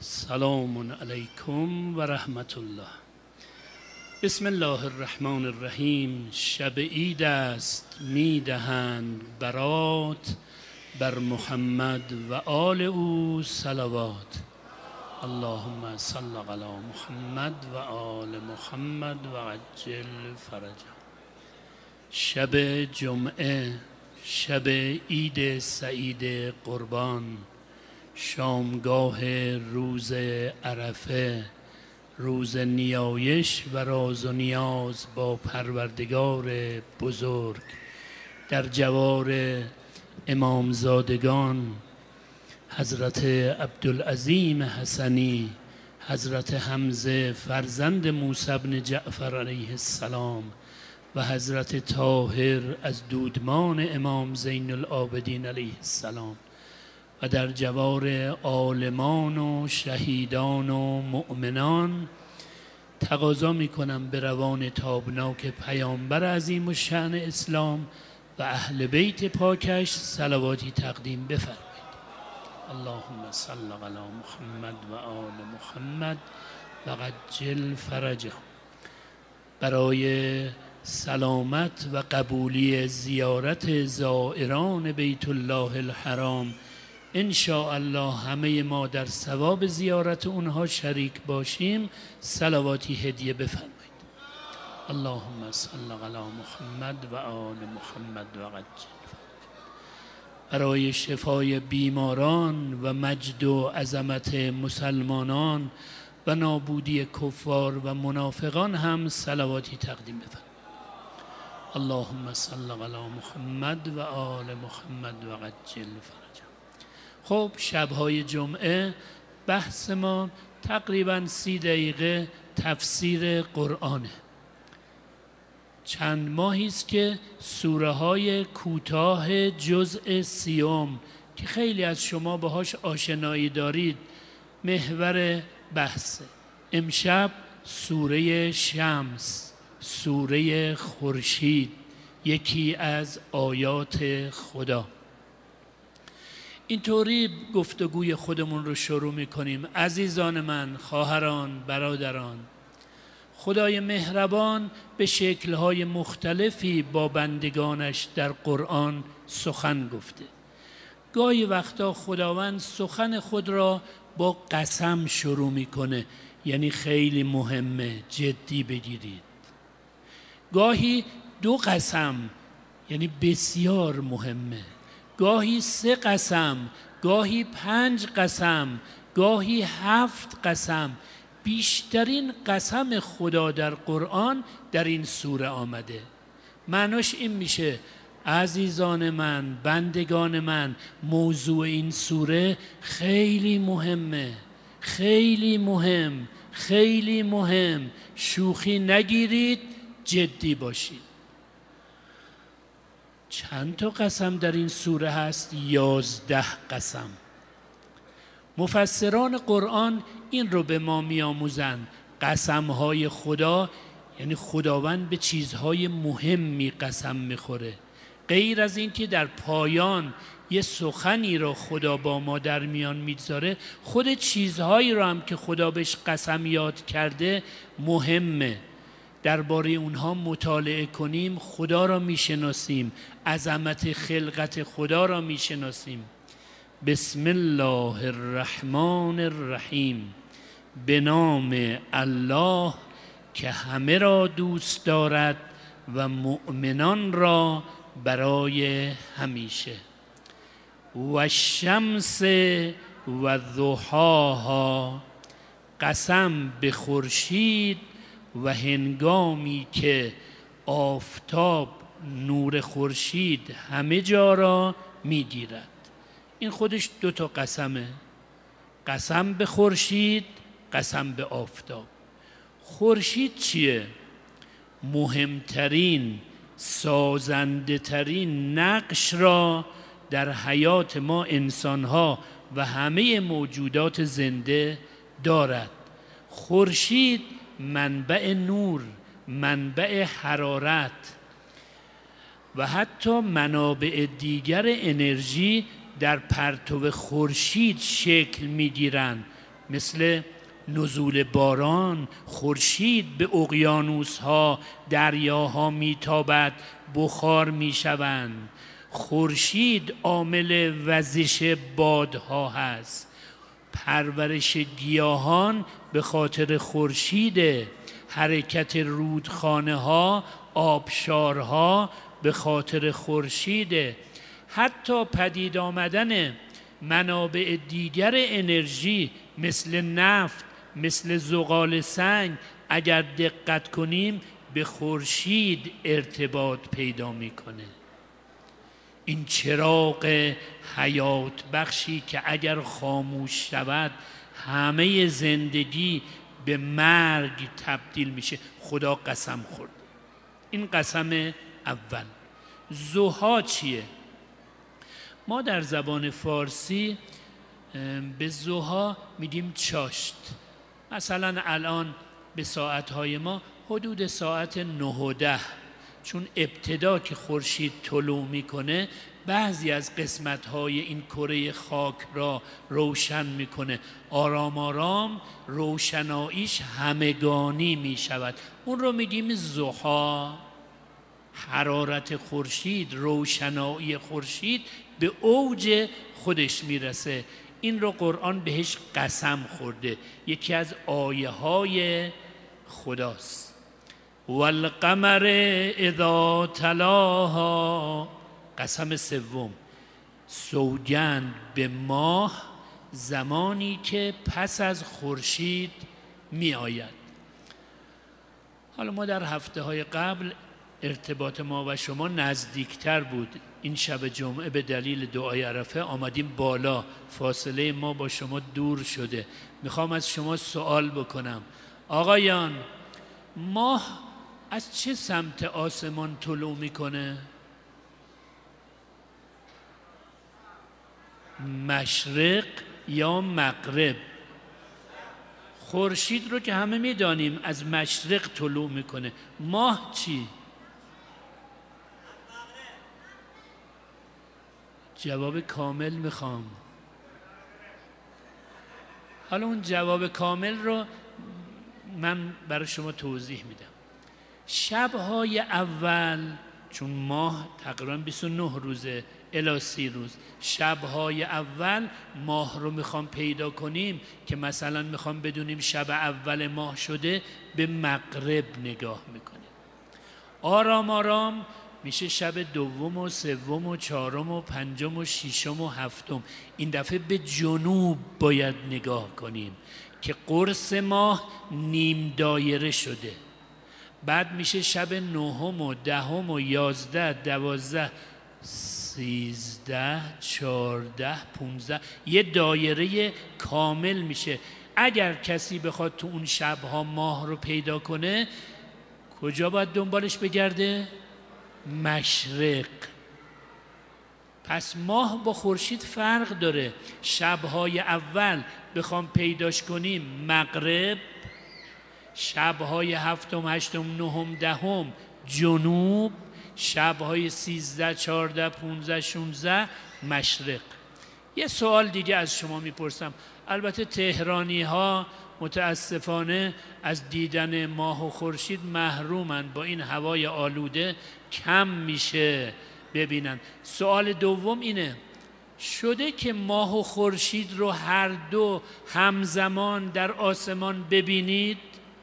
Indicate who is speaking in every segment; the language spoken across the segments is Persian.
Speaker 1: سلام علیکم و رحمت الله. بسم الله الرحمن الرحیم. شب عید است میدهند برات، بر محمد و آل او صلوات. اللهم صل علی محمد و آل محمد و عجل فرجهم. شب جمعه، شب عید سعید قربان، شامگاه روز عرفه، روز نیایش و راز و نیاز با پروردگار بزرگ، در جوار امامزادگان حضرت عبدالعظیم حسنی، حضرت حمزه فرزند موسی بن جعفر علیه السلام و حضرت طاهر از دودمان امام زین العابدین علیه السلام و در جوار عالمان و شهیدان و مؤمنان تقاضا میکنم به روان تابناک پیامبر عظیم الشأن اسلام و اهل بیت پاکش صلواتی تقدیم بفرمایید. اللهم صل علی محمد و آل محمد و عجل فرجهم. برای سلامت و قبولی زیارت زائران بیت الله الحرام ان شاء الله همه ما در ثواب زیارت اونها شریک باشیم، صلواتی هدیه بفرمایید. اللهم صل علی محمد و آل محمد و عجل فرجهم. برای شفای بیماران و مجد و عظمت مسلمانان و نابودی کفار و منافقان هم صلواتی تقدیم بفرمایید. اللهم صل علی محمد و آل محمد و عجل فرجهم. خب شبهای جمعه بحث ما تقریباً 30 دقیقه تفسیر قرآنه. چند ماهی است که سوره های کوتاه جزء 30 که خیلی از شما باهاش آشنایی دارید محور بحثه. امشب سوره شمس، سوره خورشید، یکی از آیات خدا. اینطوری گفتگوی خودمون رو شروع میکنیم. عزیزان من، خواهران، برادران، خدای مهربان به شکل‌های مختلفی با بندگانش در قرآن سخن گفته. گاهی وقتا خداوند سخن خود را با قسم شروع میکنه، یعنی خیلی مهمه، جدی بگیرید. گاهی 2 قسم، یعنی بسیار مهمه. گاهی 3 قسم، گاهی 5 قسم، گاهی 7 قسم. بیشترین قسم خدا در قرآن در این سوره آمده. معناش این میشه عزیزان من، بندگان من، موضوع این سوره خیلی مهمه، خیلی مهم، خیلی مهم. شوخی نگیرید، جدی باشید. چند تا قسم در این سوره هست؟ 11 قسم. مفسران قرآن این رو به ما می‌آموزند. قسم‌های خدا یعنی خداوند به چیزهای مهمی قسم می‌خوره. غیر از این که در پایان یه سخنی رو خدا با ما در میان می‌ذاره، خود چیزهایی رو هم که خدا بهش قسم یاد کرده مهمه. درباره اونها مطالعه کنیم، خدا را میشناسیم، عظمت خلقت خدا را میشناسیم. بسم الله الرحمن الرحیم. به نام الله که همه را دوست دارد و مؤمنان را برای همیشه. و الشمس و ضحاها. قسم به خورشید و هنگامی که آفتاب نور خورشید همه جا را میگیرد. این خودش 2 تا قسمه. قسم به خورشید، قسم به آفتاب. خورشید چیه؟ مهمترین، سازنده ترین نقش را در حیات ما انسانها و همه موجودات زنده دارد. خورشید منبع نور، منبع حرارت و حتی منابع دیگر انرژی در پرتو خورشید شکل می‌گیرند. مثل نزول باران. خورشید به اقیانوس‌ها، دریاها میتابد، بخار میشوند. خورشید عامل وزش بادها هست. پرورش گیاهان به خاطر خورشیده. حرکت رودخانه ها، آبشارها به خاطر خورشیده. حتی پدید آمدن منابع دیگر انرژی مثل نفت، مثل زغال سنگ، اگر دقت کنیم به خورشید ارتباط پیدا میکنه. این چراغ حیات بخشی که اگر خاموش شود همه زندگی به مرگ تبدیل میشه. خدا قسم خورد. این قسم اول. ضحی چیه؟ ما در زبان فارسی به ضحی میگیم چاشت. مثلا الان به ساعتهای ما حدود ساعت 9:10، چون ابتدا که خورشید طلوع میکنه بعضی از قسمت‌های این کره خاک را روشن میکنه. آرام آرام روشناییش همگانی میشود. اون رو میگیم ضحی. حرارت خورشید، روشنایی خورشید به اوج خودش میرسه. این رو قرآن بهش قسم خورده. یکی از آیه های خداست. والقمر اذا تلاها. قسم سوم، سوگند به ماه زمانی که پس از خورشید می آید. حالا ما در هفته های قبل ارتباط ما و شما نزدیکتر بود. این شب جمعه به دلیل دعای عرفه آمدیم بالا، فاصله ما با شما دور شده. میخوام از شما سوال بکنم. آقایان، ماه از چه سمت آسمان طلوع میکنه؟ مشرق یا مغرب؟ خورشید رو که همه میدانیم از مشرق طلوع میکنه. ماه چی؟ جواب کامل میخوام. حالا اون جواب کامل رو من برای شما توضیح میدم. شبهای اول، چون ماه تقریبا 29 روزه الی 30 روز، شبهای اول ماه رو میخوام پیدا کنیم که مثلا میخوام بدونیم شب اول ماه شده، به مغرب نگاه میکنیم. آرام آرام میشه شب دوم و سوم و چهارم و پنجم و ششم و هفتم. این دفعه به جنوب باید نگاه کنیم که قرص ماه نیم دایره شده. بعد میشه شب نهم و دهم و 11 12 13 14 15. یه دایره کامل میشه. اگر کسی بخواد تو اون شبها ماه رو پیدا کنه، کجا باید دنبالش بگرده؟ مشرق. پس ماه با خورشید فرق داره. شبهای اول بخوام پیداش کنیم مغرب، شبهای هفتم، هشتم، نهم، دهم جنوب، شبهای 13 14 15 16 مشرق. یه سوال دیگه از شما میپرسم. البته تهرانی ها متاسفانه از دیدن ماه و خورشید محرومن، با این هوای آلوده کم میشه ببینن. سوال دوم اینه: شده که ماه و خورشید رو هر دو همزمان در آسمان ببینید؟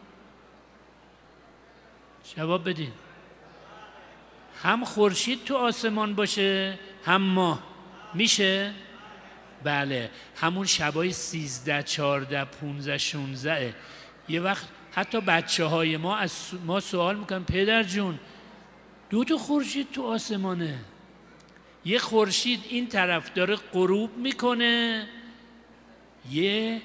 Speaker 1: جواب بدین. هم خورشید تو آسمان باشه هم ماه، میشه؟ بله. همون شبای 13 14 15 16. یه وقت حتی بچه های ما از ما سوال میکنن پدر جون 2 تا خورشید تو آسمانه، یه خورشید این طرف داره غروب میکنه، یه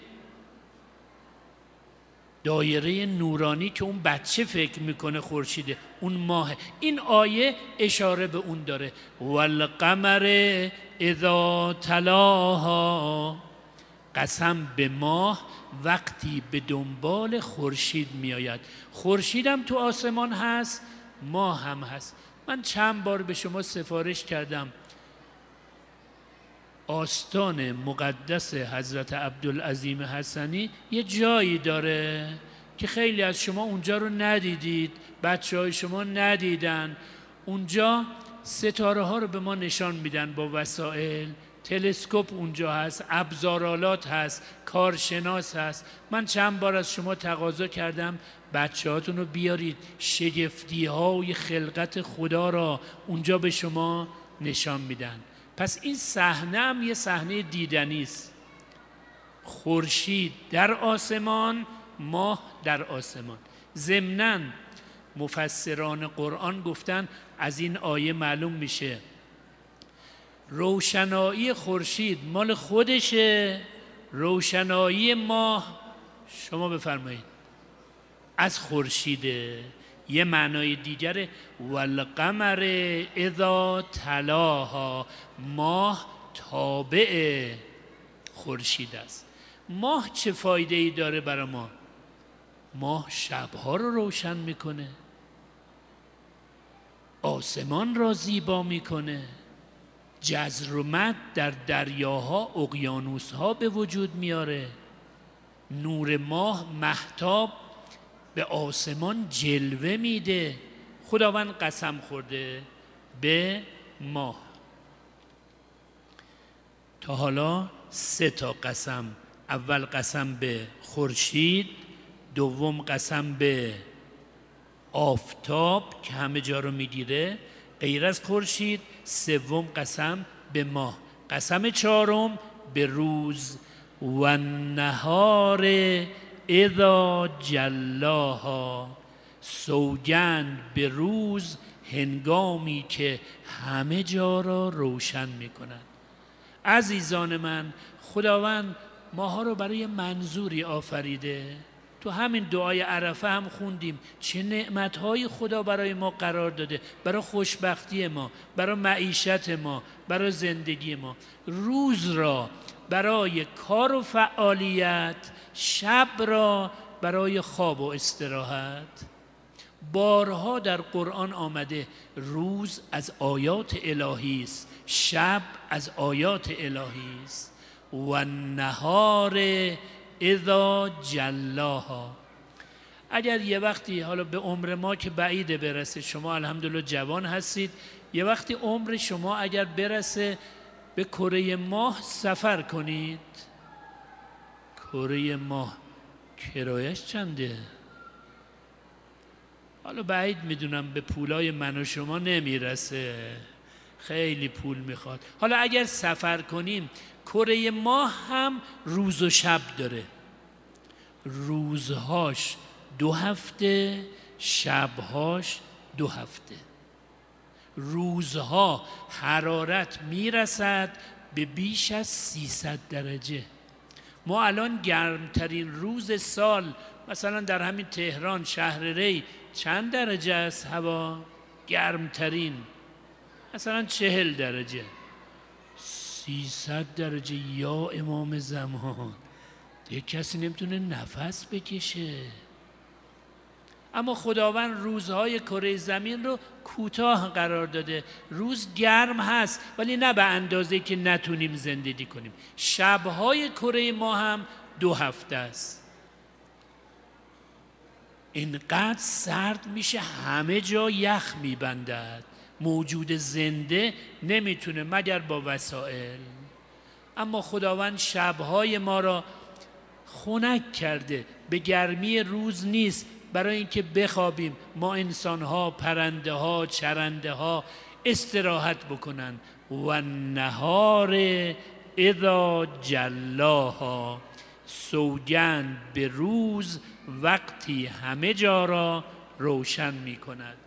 Speaker 1: دایره نورانی که اون بچه فکر میکنه خورشیده، اون ماه. این آیه اشاره به اون داره. والقمر اذا تلاها. قسم به ماه وقتی به دنبال خورشید میآید. خورشید هم تو آسمان هست، ماه هم هست. من چند بار به شما سفارش کردم آستان مقدس حضرت عبدالعظیم حسنی یه جایی داره که خیلی از شما اونجا رو ندیدید، بچه‌های شما ندیدن. اونجا ستاره ها رو به ما نشان میدن با وسایل، تلسکوپ اونجا هست، ابزارآلات هست، کارشناس هست. من چند بار از شما تقاضا کردم بچه هاتون رو بیارید، شگفتی های خلقت خدا را اونجا به شما نشان میدن. پس این صحنه هم یه صحنه دیدنی است. خورشید در آسمان، ماه در آسمان. ضمناً مفسران قرآن گفتن از این آیه معلوم میشه روشنایی خورشید مال خودشه، روشنایی ماه شما بفرمایید از خورشیده. یه معنای دیگره والقمر اذا تلاها، ماه تابع خورشید است. ماه چه فایده ای داره برای ما؟ ماه شبها رو روشن میکنه، آسمان را زیبا میکنه، جزر و مد در دریاها، اقیانوسها به وجود میاره. نور ماه مهتاب به آسمان جلوه میده. خداوند قسم خورده به ماه. تا حالا 3 قسم. اول قسم به خورشید، دوم قسم به آفتاب که همه جا رو میگیره غیر از خورشید، سوم قسم به ماه، قسم چهارم به روز و النهار اذا جلاها، سوگند به روز هنگامی که همه جا را روشن میکند. عزیزان من، خداوند ماها رو برای منظوری آفریده. تو همین دعای عرفه هم خوندیم چه نعمتهای خدا برای ما قرار داده، برای خوشبختی ما، برای معیشت ما، برای زندگی ما. روز را برای کار و فعالیت، شب را برای خواب و استراحت. بارها در قرآن آمده روز از آیات الهی است، شب از آیات الهی است. و النهار اذا جلاها. اگر یه وقتی، حالا به عمر ما که بعیده برسه، شما الحمدلله جوان هستید، یه وقتی عمر شما اگر برسه به کره ماه سفر کنید، کره ماه کرایش چنده؟ حالا بعید میدونم به پولای من و شما نمیرسه، خیلی پول میخواد. حالا اگر سفر کنیم، کره ماه هم روز و شب داره، روزهاش 2 هفته، شبهاش 2 هفته. روزها حرارت میرسد به بیش از 300 درجه. ما الان گرمترین روز سال مثلا در همین تهران شهر ری چند درجه است هوا؟ گرمترین مثلا 40 درجه. 300 درجه یا امام زمان، دیگه کسی نمیتونه نفس بکشه. اما خداوند روزهای کره زمین رو کوتاه قرار داده. روز گرم هست ولی نه به اندازه که نتونیم زندگی کنیم. شبهای کره ما هم 2 هفته است. اینقدر سرد میشه همه جا یخ میبندد. موجود زنده نمیتونه مگر با وسایل. اما خداوند شبهای ما را خنک کرده، به گرمی روز نیست برای اینکه بخوابیم، ما انسانها، پرنده ها، چرنده ها استراحت بکنن. و النهار اذا جلاها، سوگند به روز وقتی همه جا را روشن می کند.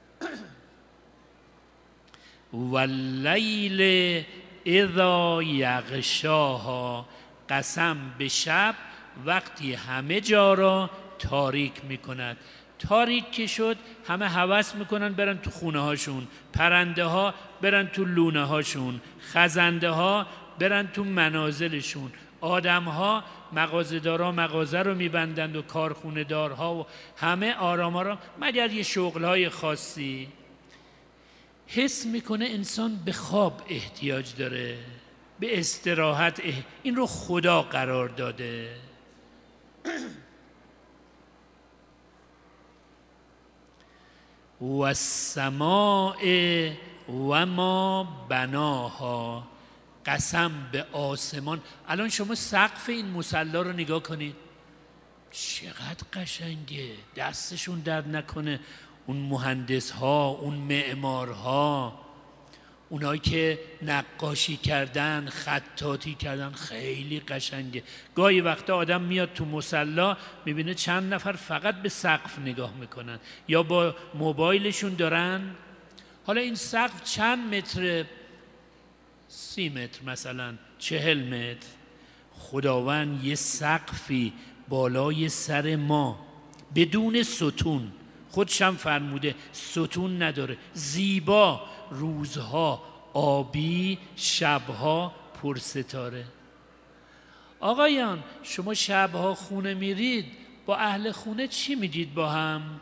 Speaker 1: واللیل اذا یغشاها، قسم به شب وقتی همه جا را تاریک می کند. تاریک که شد همه هوس میکنن برن تو خونه هاشون، پرنده ها برن تو لونه هاشون، خزنده ها برن تو منازلشون، آدم ها مغازه‌دارا مغازه رو میبندند و کارخونه دارها و همه آرام آرام، مگر یه شغلهای خاصی. حس میکنه انسان به خواب احتیاج داره، به استراحت این رو خدا قرار داده. و السماء و ما بناها، قسم به آسمان. الان شما سقف این مصلی رو نگاه کنید، چقدر قشنگه، دستشون درد نکنه اون مهندس ها، اون معمار ها، اونایی که نقاشی کردن، خطاطی کردن، خیلی قشنگه. گاهی وقتا آدم میاد تو مصلی میبینه چند نفر فقط به سقف نگاه میکنن یا با موبایلشون دارن. حالا این سقف چند متر؟ 30 متر مثلا، 40 متر. خداوند یه سقفی بالای سر ما بدون ستون، خودشم فرموده ستون نداره، زیبا، روزها آبی، شبها پرستاره. آقایان شما شبها خونه میرید، با اهل خونه چی میدید با هم؟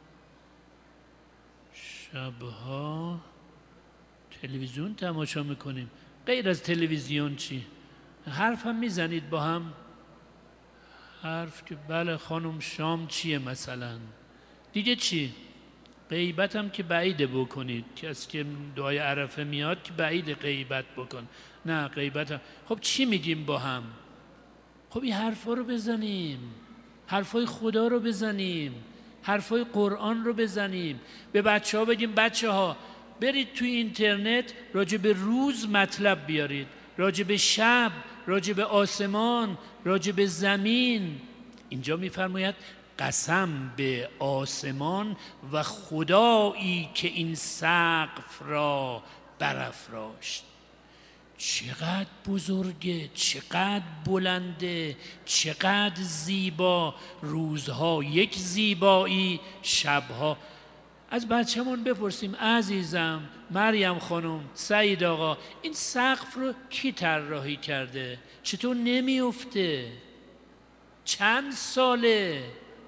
Speaker 1: شبها تلویزیون تماشا میکنیم. غیر از تلویزیون چی؟ حرف هم میزنید با هم؟ حرف که بله خانم شام چیه مثلا. دیگه چی؟ غیبت هم که بعیده بکنید، کسی که دعای عرفه میاد که بعیده غیبت بکن. نه غیبت هم. خب چی میگیم با هم؟ خب این حرفا رو بزنیم، حرفای خدا رو بزنیم، حرفای قرآن رو بزنیم. به بچه ها بگیم بچه ها برید توی اینترنت راجع به روز مطلب بیارید، راجع به شب، راجع به آسمان، راجع به زمین. اینجا میفرماید قسم به آسمان و خدایی که این سقف را برافراشت. چقدر بزرگه، چقدر بلنده، چقدر زیبا. روزها یک زیبایی، شبها. از بچه‌مون بپرسیم عزیزم، مریم خانم، سعید آقا، این سقف رو کی طراحی کرده؟ چطور نمیفته؟ چند ساله؟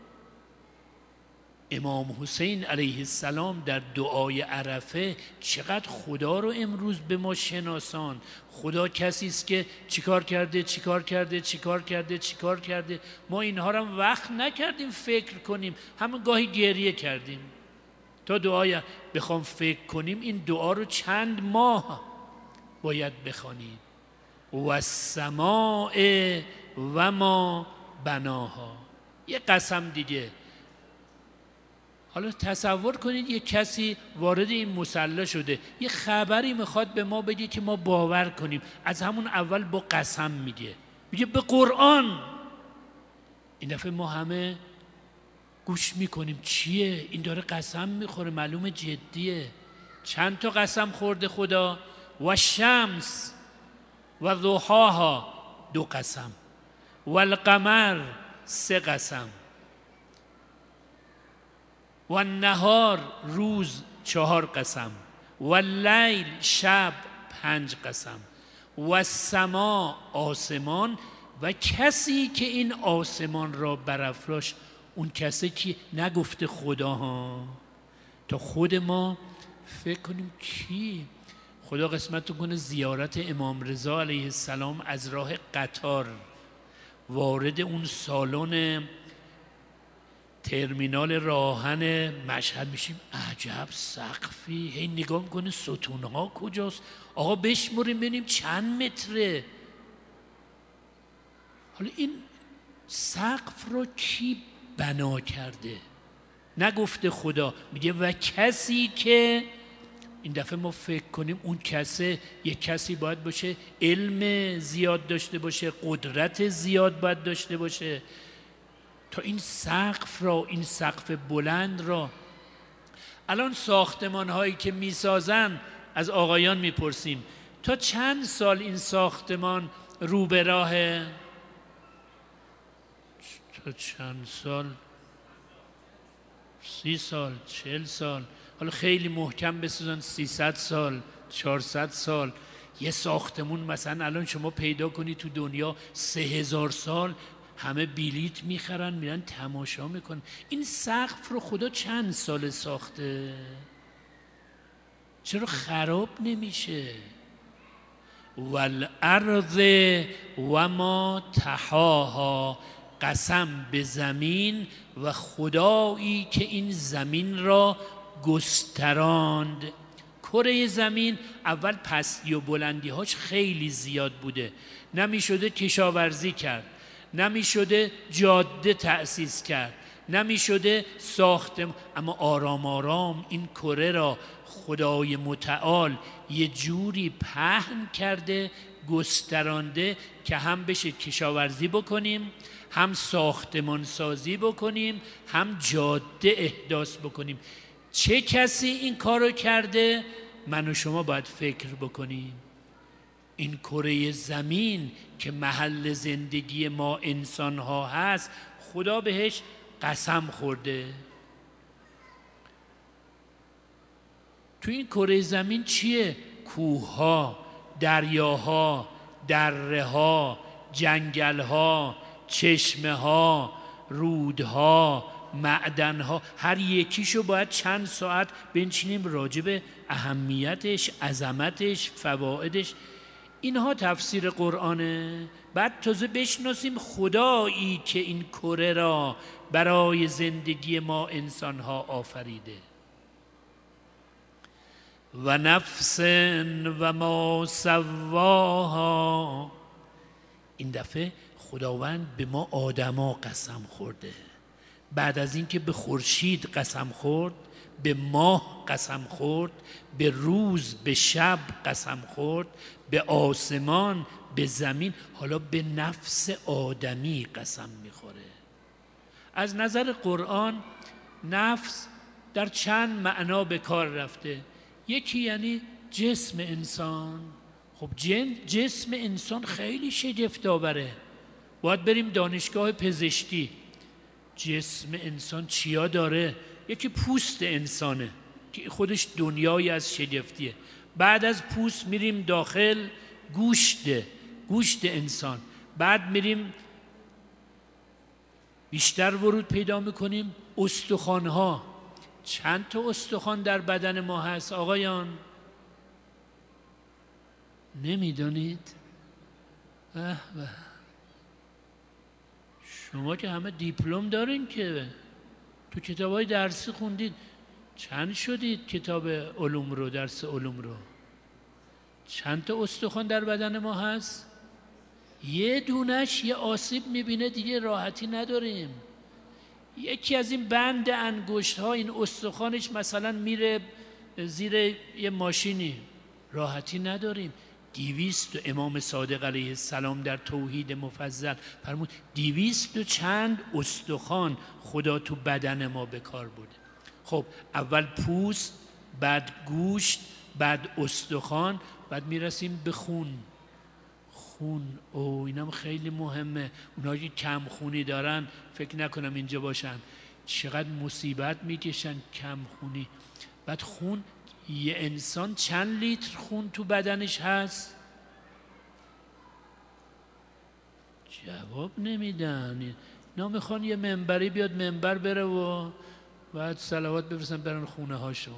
Speaker 1: امام حسین علیه السلام در دعای عرفه چقدر خدا رو امروز به ما شناسان. خدا کسی است که چیکار کرده، چیکار کرده، چیکار کرده، چیکار کرده. ما اینها رو وقت نکردیم فکر کنیم، همون گاهی گریه کردیم. تا دعای بخوام فکر کنیم این دعا رو چند ماه باید بخوانیم. و السماء و ما بناها. یه قسم دیگه. حالا تصور کنید یک کسی وارد این مصلی شده، یه خبری میخواد به ما بگه که ما باور کنیم. از همون اول با قسم میگه به قرآن. این دفعه ما همه گوش میکنیم چیه؟ این داره قسم میخوره، معلومه جدیه. چند تا قسم خورده خدا؟ و شمس و ضحاها 2 قسم، و القمر 3 قسم، و النهار روز 4 قسم، و اللیل شب 5 قسم، و السما آسمان، و کسی که این آسمان را برافراشت. اون کسی که نگفته خدا ها، تا خود ما فکر کنیم کی. خدا قسمت کنه زیارت امام رضا علیه السلام از راه قطار وارد اون سالن ترمینال راهن مشهد میشیم. عجب سقفی، هی نگاه میکنه ستونها کجاست. آقا بشمریم ببینیم چند متره. حالا این سقف رو کی بنا کرده؟ نگفته خدا، میگه و کسی که. این دفعه ما فکر کنیم اون کسی یک کسی باید باشه علم زیاد داشته باشه، قدرت زیاد باید داشته باشه تا این سقف را، این سقف بلند را. الان ساختمان هایی که میسازن از آقایان میپرسیم تا چند سال این ساختمان رو به راهه؟ تا چند سال؟ 30 سال، 40 سال. حالا خیلی محکم بسازن 300 سال، 400 سال. یه ساختمون مثلا الان شما پیدا کنی تو دنیا 3000 سال، همه بلیت میخرن میرن تماشا میکنن. این سقف رو خدا چند سال ساخته؟ چرا خراب نمیشه؟ والارض و ما طحاها، قسم به زمین و خدایی که این زمین را گستراند. کره زمین اول پستی و بلندی هاش خیلی زیاد بوده، نمی شده کشاورزی کرد، نمی شده جاده تأسیس کرد، نمی شده ساختم، اما آرام آرام این کره را خدای متعال یه جوری پهن کرده، گسترانده که هم بشه کشاورزی بکنیم، هم ساختمان سازی بکنیم، هم جاده احداث بکنیم. چه کسی این کارو کرده؟ من و شما باید فکر بکنیم. این کره زمین که محل زندگی ما انسان ها هست، خدا بهش قسم خورده. تو این کره زمین چیه؟ کوه‌ها، دریاها، دره‌ها، جنگل‌ها، چشمه‌ها، رودها، معدن‌ها. هر یکیشو باید چند ساعت بنشینیم راجع به اهمیتش، عظمتش، فوائدش. اینها تفسیر قرآنه. بعد تازه بشناسیم خدایی که این کره را برای زندگی ما انسان‌ها آفریده. و نفس و ما سواها. این دفعه خداوند به ما آدما قسم خورده. بعد از اینکه به خورشید قسم خورد، به ماه قسم خورد، به روز، به شب قسم خورد، به آسمان، به زمین، حالا به نفس آدمی قسم میخوره. از نظر قرآن نفس در چند معنا به کار رفته. یکی یعنی جسم انسان. خب جسم انسان خیلی شگفت‌آوره. باید بریم دانشگاه پزشکی. جسم انسان چیا داره؟ یکی پوست انسانه که خودش دنیایی از شگفتیه. بعد از پوست میریم داخل گوشت انسان. بعد میریم بیشتر ورود پیدا میکنیم استخوان‌ها. چند تا استخوان در بدن ما هست آقایان؟ نمیدونید؟ شما که همه دیپلم دارین، که تو کتابای درسی خوندید. چند شدید کتاب علوم رو، درس علوم رو؟ چند تا استخوان در بدن ما هست؟ یه دونش یه آسیب میبینه دیگه راحتی نداریم. یکی از این بند انگشت ها، این استخوانش مثلا میره زیر یه ماشینی، راحتی نداریم. 200 امام صادق علیه السلام در توحید مفضل فرمود 200 چند استخوان خدا تو بدن ما به کار بوده. خب اول پوست، بعد گوشت، بعد استخوان، بعد میرسیم به خون. اینم خیلی مهمه. اونایی که کم خونی دارن فکر نکنم اینجا باشن، چقدر مصیبت میکشن کم خونی. بعد خون، یه انسان چند لیتر خون تو بدنش هست؟ جواب نمیدن. اینا میخوان یه منبری بیاد منبر بره و بعد صلوات بفرستن برن خونه هاشون.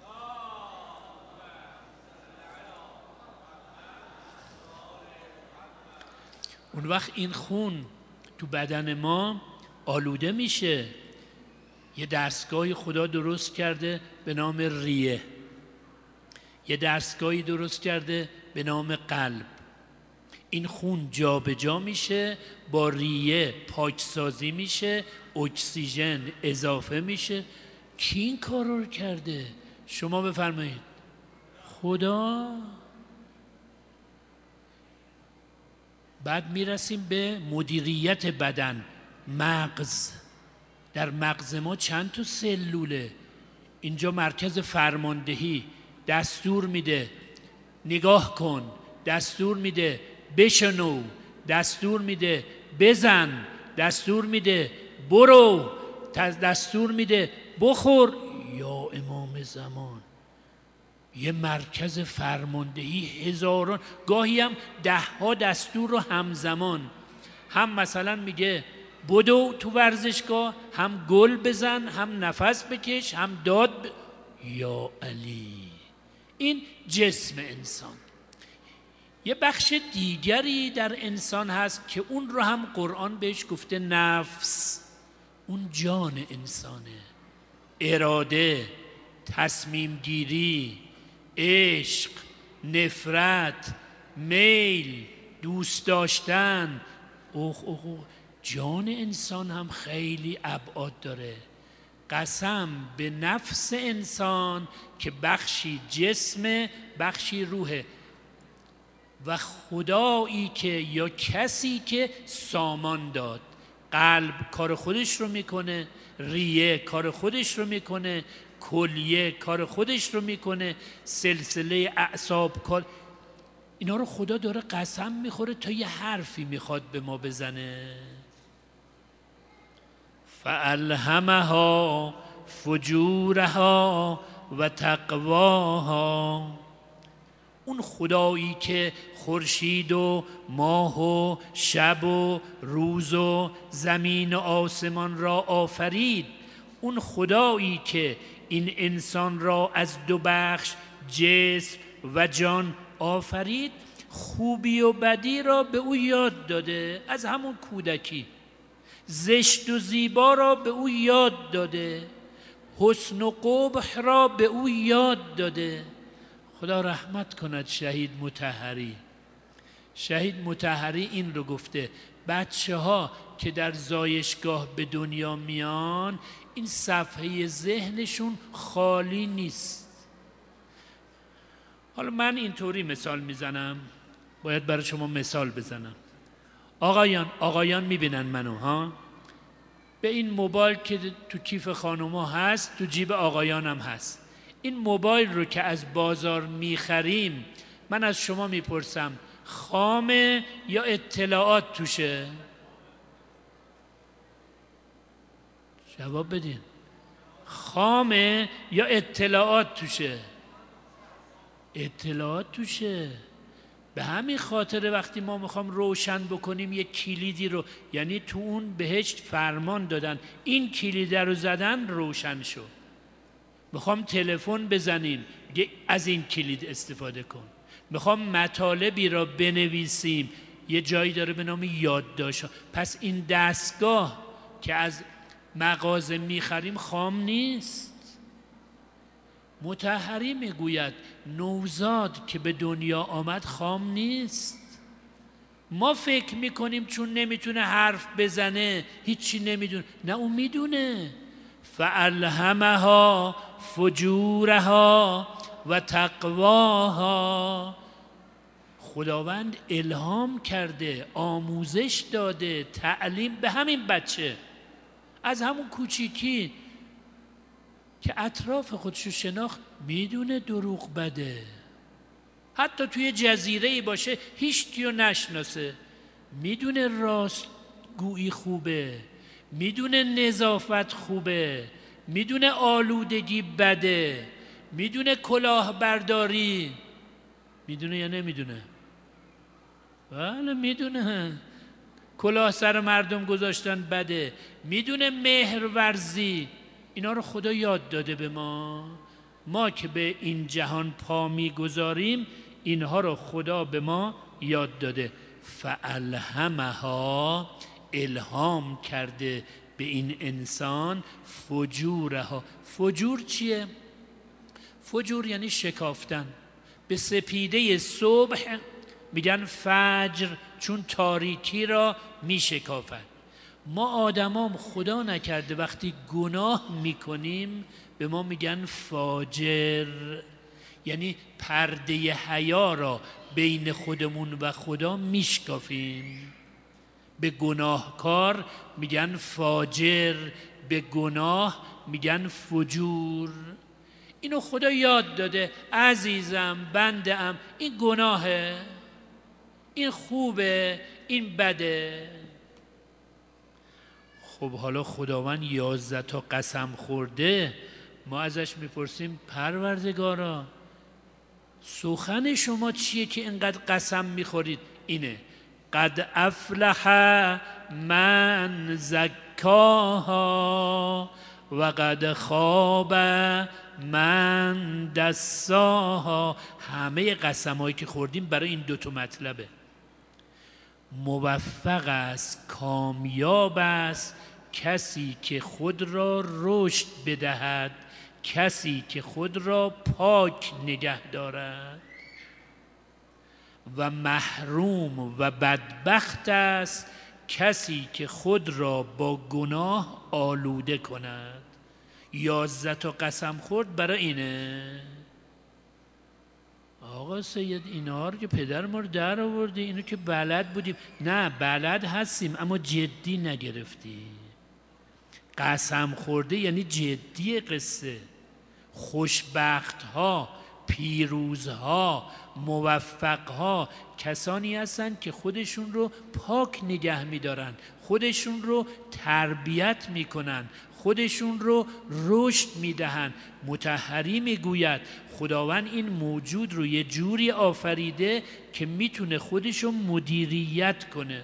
Speaker 1: اون وقت این خون تو بدن ما آلوده میشه. یه دستگاهی خدا درست کرده به نام ریه، یه دستگاهی درست کرده به نام قلب. این خون جا به جا میشه، با ریه پاکسازی میشه، اکسیژن اضافه میشه. کی این کار رو کرده؟ شما بفرمایید. خدا. بعد میرسیم به مدیریت بدن. مغز. در مغز ما چند تا سلوله؟ اینجا مرکز فرماندهی. دستور میده نگاه کن، دستور میده بشنو، دستور میده بزن، دستور میده برو، دستور میده بخور. یا امام زمان، یه مرکز فرماندهی، هزاران، گاهی هم 10 دستور رو همزمان. هم مثلا میگه بدو تو ورزشگاه، هم گل بزن، هم نفس بکش، هم یا علی. این جسم انسان. یه بخش دیگری در انسان هست که اون رو هم قرآن بهش گفته نفس. اون جان انسانه، اراده، تصمیم گیری، عشق، نفرت، میل، دوست داشتن. جان انسان هم خیلی ابعاد داره. قسم به نفس انسان که بخشی جسم بخشی روحه، و خدایی که یا کسی که سامان داد. قلب کار خودش رو میکنه، ریه کار خودش رو میکنه، کلیه کار خودش رو میکنه، سلسله اعصاب کار. اینا رو خدا داره قسم میخوره تا یه حرفی میخواد به ما بزنه. فَأَلْهَمَهَا فُجُورَهَا و تقواها. اون خدایی که خورشید و ماه و شب و روز و زمین و آسمان را آفرید، اون خدایی که این انسان را از دو بخش جسم و جان آفرید، خوبی و بدی را به او یاد داده از همون کودکی، زشت و زیبا را به او یاد داده، حسن و قبح را به او یاد داده. خدا رحمت کند شهید مطهری. شهید مطهری این رو گفته: بچه ها که در زایشگاه به دنیا میان، این صفحه ذهنشون خالی نیست. حالا من اینطوری مثال میزنم، باید برای شما مثال بزنم. آقایان میبینن منو ها؟ به این موبایل که تو کیف خانوما هست، تو جیب آقایانم هست. این موبایل رو که از بازار میخریم، من از شما میپرسم خامه یا اطلاعات توشه؟ جواب بدین. خامه یا اطلاعات توشه؟ اطلاعات توشه. به همین خاطر وقتی ما میخوام روشن بکنیم یک کلیدی رو، یعنی تو اون بهشت فرمان دادن این کلید رو زدن روشن شد. میخوام تلفن بزنیم، از این کلید استفاده کن. میخوام مطالبی را بنویسیم، یه جایی داره به نام یادداشت. پس این دستگاه که از مغازه میخریم خام نیست. مطهری میگوید نوزاد که به دنیا آمد خام نیست. ما فکر میکنیم چون نمیتونه حرف بزنه هیچی نمیدونه، نه اون میدونه. فَأَلْهَمَهَا فُجُورَهَا و تقواها. خداوند الهام کرده، آموزش داده، تعلیم به همین بچه از همون کوچیکی که اطراف خودشو شناخت، میدونه دروغ بده. حتی توی جزیره‌ای باشه هیچکیو نشناسه، میدونه راست گویی خوبه، میدونه نظافت خوبه، میدونه آلودگی بده، میدونه کلاهبرداری. میدونه یا نمیدونه؟ بله میدونه. کلاه سر مردم گذاشتن بده، میدونه مهرورزی. اینا رو خدا یاد داده به ما. ما که به این جهان پا میگذاریم، اینها رو خدا به ما یاد داده. فَأَلْهَمَهَا، الهام کرده به این انسان، فجورها. فجور چیه؟ فجور یعنی شکافتن. به سپیده صبح میگن فجر، چون تاریکی را میشکافد. ما آدمام خدا نکرده وقتی گناه میکنیم به ما میگن فاجر، یعنی پرده حیا را بین خودمون و خدا میشکافیم. به گناهکار میگن فاجر، به گناه میگن فجور. اینو خدا یاد داده. عزیزم، بنده‌ام، این گناهه، این خوبه، این بده. خب حالا خداوند 11 تا قسم خورده، ما ازش میپرسیم پروردگارا سخن شما چیه که اینقدر قسم میخورید؟ اینه: قد افلح من زکاها و قد خاب من دساها. همه قسم‌هایی که خوردیم برای این دوتا مطلبه. موفق است، کامیاب است کسی که خود را رشد بدهد، کسی که خود را پاک نگه دارد. و محروم و بدبخت است کسی که خود را با گناه آلوده کند. 11 تا قسم خورد برای اینه. آقا سید اینا رو که پدر ما رو در آورده، اینو که بلد بودیم. نه بلد هستیم اما جدی نگرفتیم. قسم خورده یعنی جدی قصه. خوشبخت ها، پیروزها، موفقها کسانی هستند که خودشون رو پاک نگه می‌دارن، خودشون رو تربیت می‌کنن، خودشون رو رشد می‌دهن. مطهری میگوید خداوند این موجود رو یه جوری آفریده که میتونه خودش رو مدیریت کنه.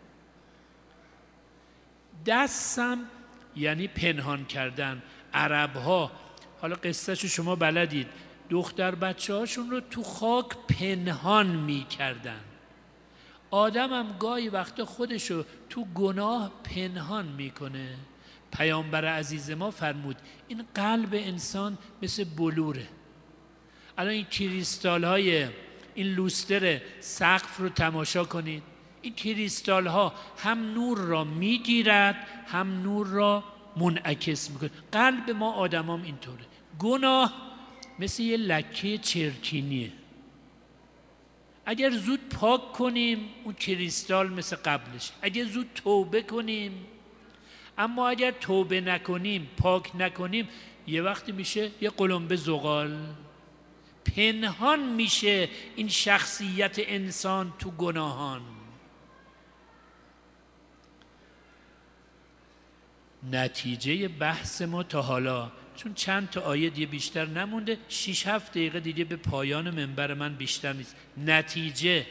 Speaker 1: دستم یعنی پنهان کردن. عرب‌ها، حالا قصه‌شو شما بلدید، دختر بچه هاشون رو تو خاک پنهان می کردن. آدم هم گاهی وقتا خودشو تو گناه پنهان میکنه. پیامبر عزیز ما فرمود این قلب انسان مثل بلوره. الان این کریستال های این لوستر سقف رو تماشا کنید. این کریستال ها هم نور را میگیرد هم نور را منعکس میکنه. قلب ما آدمام اینطوره. گناه مثل یه لکه چرکینیه. اگر زود پاک کنیم اون کریستال مثل قبلش، اگر زود توبه کنیم. اما اگر توبه نکنیم، پاک نکنیم، یه وقتی میشه یه قلمبه زغال. پنهان میشه این شخصیت انسان تو گناهان. نتیجه بحث ما تا حالا، چون چند تا آیه دیگه بیشتر نمونده، 6-7 دقیقه دیگه به پایان منبر من بیشتر نیست. نتیجه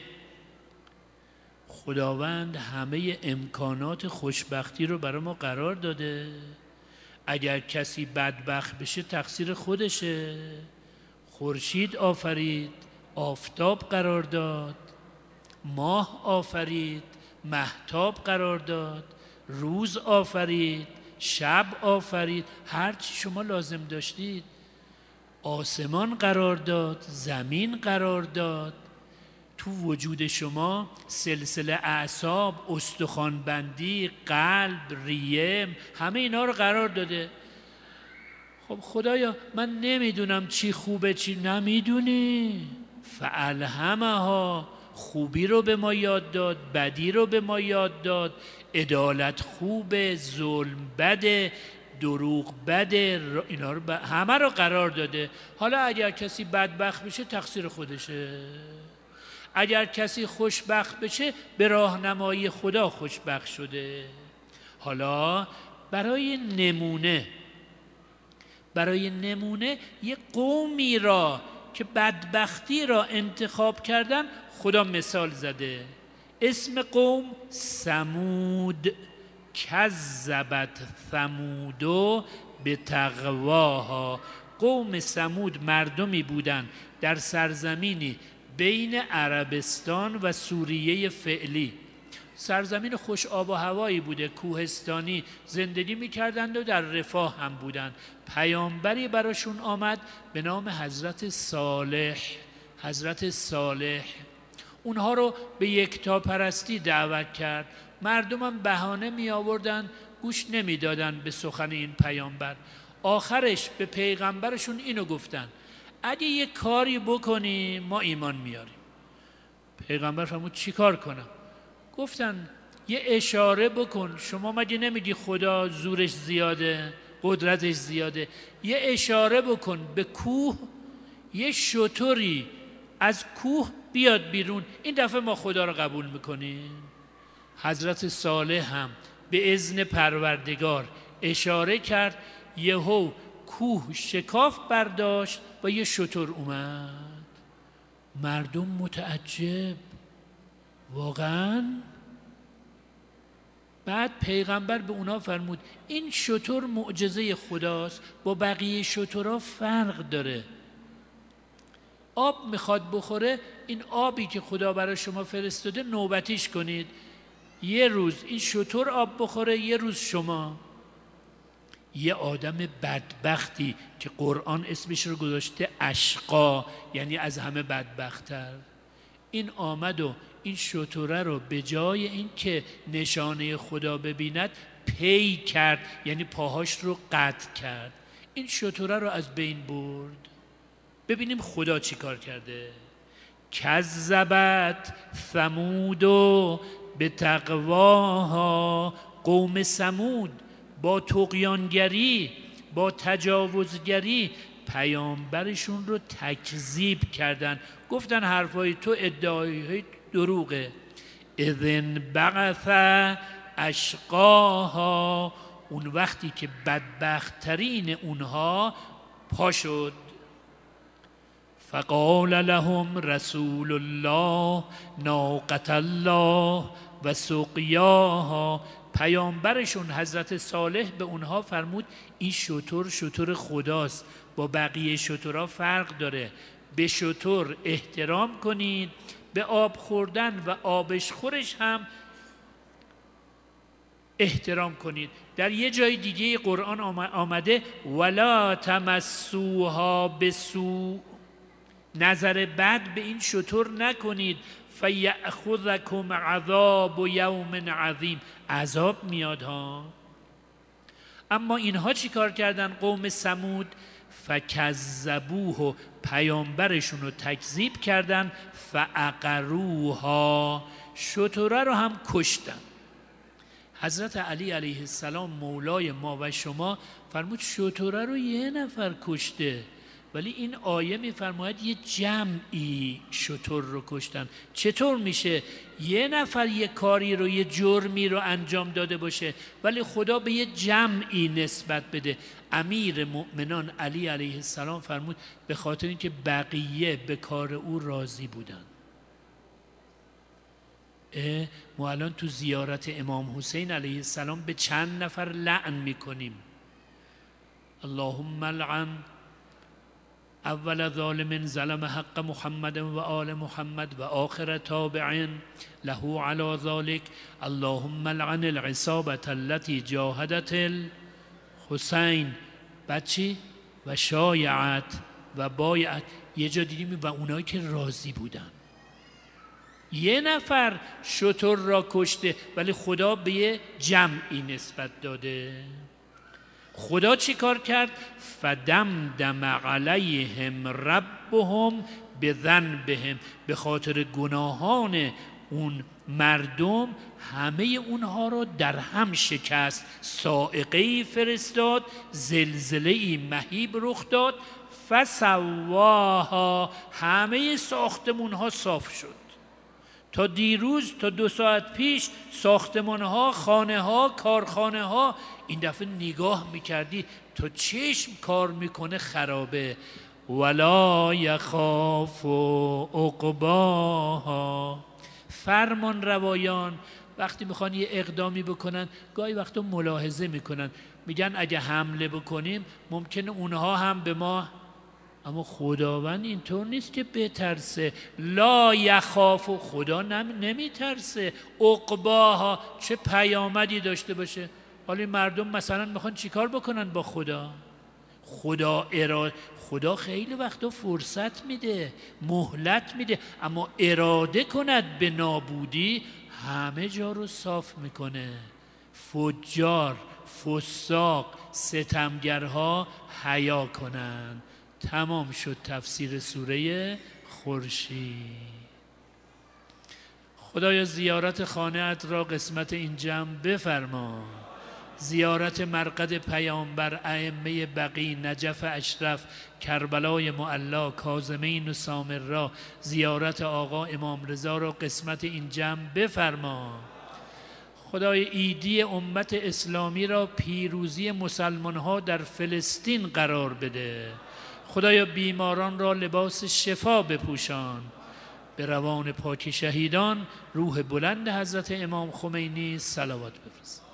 Speaker 1: خداوند همه امکانات خوشبختی رو برای ما قرار داده. اگر کسی بدبخت بشه تقصیر خودشه. خورشید آفرید، آفتاب قرار داد، ماه آفرید، مهتاب قرار داد، روز آفرید، شب آفرید، هر چی شما لازم داشتید. آسمان قرار داد، زمین قرار داد. تو وجود شما سلسله اعصاب، استخوان‌بندی، قلب، ریه، همه اینا رو قرار داده. خب خدایا من نمیدونم چی خوبه چی نمیدونی. فالهمها، خوبی رو به ما یاد داد، بدی رو به ما یاد داد. عدالت خوبه، ظلم بده، دروغ بده، اینا رو همه رو قرار داده. حالا اگر کسی بدبخت بشه تقصیر خودشه. اگر کسی خوشبخت بشه به راهنمایی خدا خوشبخت شده. حالا برای نمونه یه قومی را که بدبختی را انتخاب کردن خدا مثال زده. اسم قوم ثمود. کذبت ثمود به تقواها. قوم ثمود مردمی بودند در سرزمینی بین عربستان و سوریه فعلی. سرزمین خوش آب و هوایی بوده، کوهستانی زندگی می‌کردند و در رفاه هم بودند. پیامبری براشون آمد به نام حضرت صالح. اونها رو به یکتاپرستی دعوت کرد. مردم هم بهانه می آوردن، گوش نمی دادن به سخن این پیامبر. آخرش به پیغمبرشون اینو گفتن اگه یه کاری بکنی ما ایمان میاریم. پیغمبر فرمود چی کار کنم؟ گفتن یه اشاره بکن. شما مگه نمیگی خدا زورش زیاده، قدرتش زیاده؟ یه اشاره بکن به کوه، یه شتری از کوه بیاد بیرون، این دفعه ما خدا رو قبول میکنیم. حضرت صالح هم به اذن پروردگار اشاره کرد، یهو کوه شکاف برداشت و یه شتر اومد. مردم متعجب، واقعا بعد پیغمبر به اونا فرمود این شتر معجزه خداست، با بقیه شترها فرق داره. آب میخواد بخوره، این آبی که خدا برای شما فرستاده نوبتیش کنید. یه روز این شتر آب بخوره، یه روز شما. یه آدم بدبختی که قرآن اسمش رو گذاشته اشقا، یعنی از همه بدبخت‌تر، این آمد و این شتره رو به جای این که نشانه خدا ببیند پی کرد، یعنی پاهاش رو قطع کرد، این شتره رو از بین برد. ببینیم خدا چی کار کرده. کذبت ثمود به تقواها، قوم ثمود با طغیانگری، با تجاوزگری پیامبرشون رو تکذیب کردن، گفتن حرفای تو ادعای دروغه. اذن بعث اشقاها، اون وقتی که بدبختترین اونها پا شد. فقال لهم رسول الله ناقة الله و سقیاها، پیامبرشون حضرت صالح به اونها فرمود این شتر خداست، با بقیه شترها فرق داره، به شتر احترام کنید، به آب خوردن و آبش خورش هم احترام کنید. در یه جای دیگه قرآن آمده ولا تمسوها بسوء، نظر بد به این شتر نکنید، فیأخذکم عذاب یوم عظیم، عذاب میاد ها. اما اینها چی کار کردن؟ قوم ثمود فکذبوه، پیامبرشون رو تکذیب کردن، فعقروها، شتره رو هم کشتن. حضرت علی علیه السلام مولای ما و شما فرمود شتره رو یه نفر کشته، ولی این آیه میفرماید یه جمعی شتر رو کشتن. چطور میشه یه نفر یه کاری رو، یه جرمی رو انجام داده باشه ولی خدا به یه جمعی نسبت بده؟ امیر مؤمنان علی علیه السلام فرمود به خاطر اینکه بقیه به کار او راضی بودن. ما الان تو زیارت امام حسین علیه السلام به چند نفر لعن میکنیم. اللهم لعن اول ظالم ظلم حق محمد و آل محمد و آخر تابع له علی ذلك، اللهم لعن العصابة التي جاهدت الحسین، بچی و شایعت و بایعت. یه جا دیدیم و اونایی که راضی بودن. یه نفر شتر را کشته ولی خدا به یه جمعی نسبت داده. خدا چی کار کرد؟ فدمدم علیهم ربهم بذنبهم، به خاطر گناهان اون مردم همه اونها رو در هم شکست، صاعقه‌ای فرستاد، زلزله‌ای مهیب رخ داد، فسواها، همه ساختمونها صاف شد. تا دیروز، تا 2 ساعت پیش ساختمان‌ها، خانه‌ها، کارخانه‌ها، این دفعه نگاه می‌کردی تا چشم کار میکنه خرابه. ولا یخاف عقباها، فرمان روایان وقتی میخوان یه اقدامی بکنن گاهی وقتا ملاحظه میکنن، میگن اگه حمله بکنیم ممکنه اونها هم به ما، اما خداوند اینطور نیست که بترسه. لا یخاف، خدا نمیترسه. عقباها، چه پیامدی داشته باشه. حالا مردم مثلا میخوان چیکار بکنن با خدا؟ خدا خیلی وقتا فرصت میده، مهلت میده، اما اراده کند به نابودی همه جا رو صاف میکنه. فجار، فساق، ستمگرها حیا کنن. تمام شد تفسیر سوره خورشید. خدایا زیارت خانه‌ات را قسمت این جمع بفرما. زیارت مرقد پیامبر، ائمه بقی، نجف اشرف، کربلای معلا، کاظمین و سامرا، زیارت آقا امام رضا را قسمت این جمع بفرما. خدای عیدی امت اسلامی را پیروزی مسلمان‌ها در فلسطین قرار بده. خدایا بیماران را لباس شفا بپوشان. به روان پاک شهیدان، روح بلند حضرت امام خمینی صلوات بفرست.